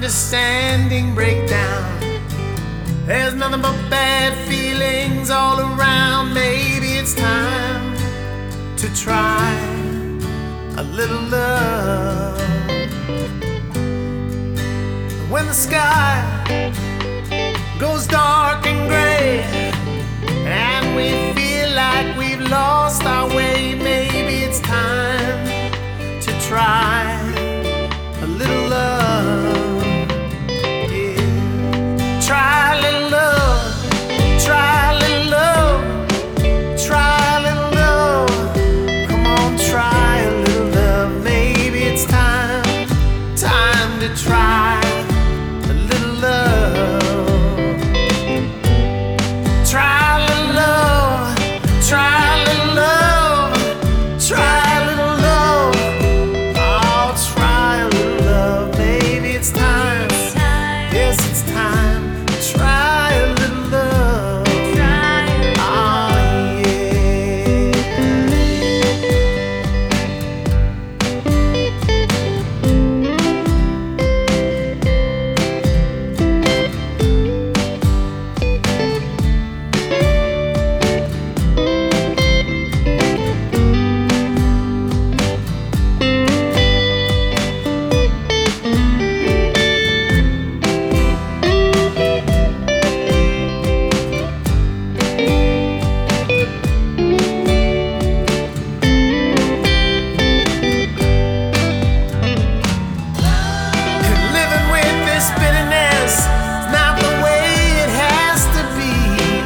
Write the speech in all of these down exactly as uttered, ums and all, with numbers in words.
misunderstanding break down. There's nothing but bad feelings all around. Maybe it's time to try a little love. When the sky goes dark and gray and we feel like we've lost our way, maybe it's time to try a little love. Yeah. Try a little love. Try a little love. Try a little love. Come on, try a little love. Maybe it's time, time to try a little love. Try a little love. Try a little love. Try a little love. Oh, try a little love. Maybe it's time. Yes, it's time. Try a little love. Oh, yeah. Living with this bitterness is not the way it has to be.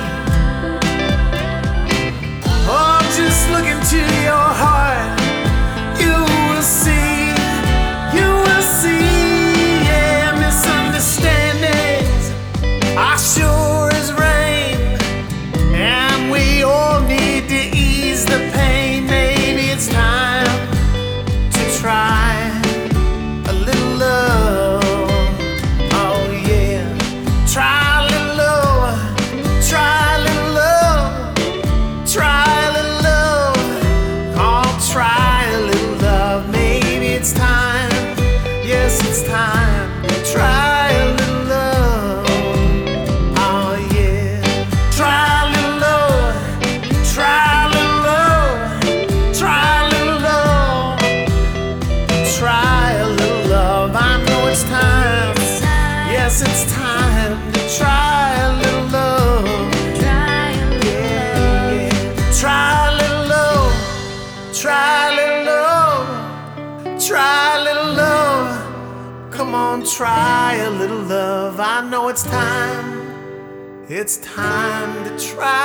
Oh, just look into your heart. You will see, you will see. Yeah, misunderstandings are sure as rain, and we all need to ease the pain. Maybe it's time to try a little love. Oh yeah. Try a little love. Try a little love. Try a little love. Oh, try a little love. Maybe it's time. Yes, it's time. Try a little love. Oh yeah. Try a little love. Try a little love. Try a little love. Try a little love. I know it's time. Yes, it's time to try a little love. Yeah, yeah. Try a little love. Try a little love. Try a little love. Come on, try a little love. I know it's time. It's time to try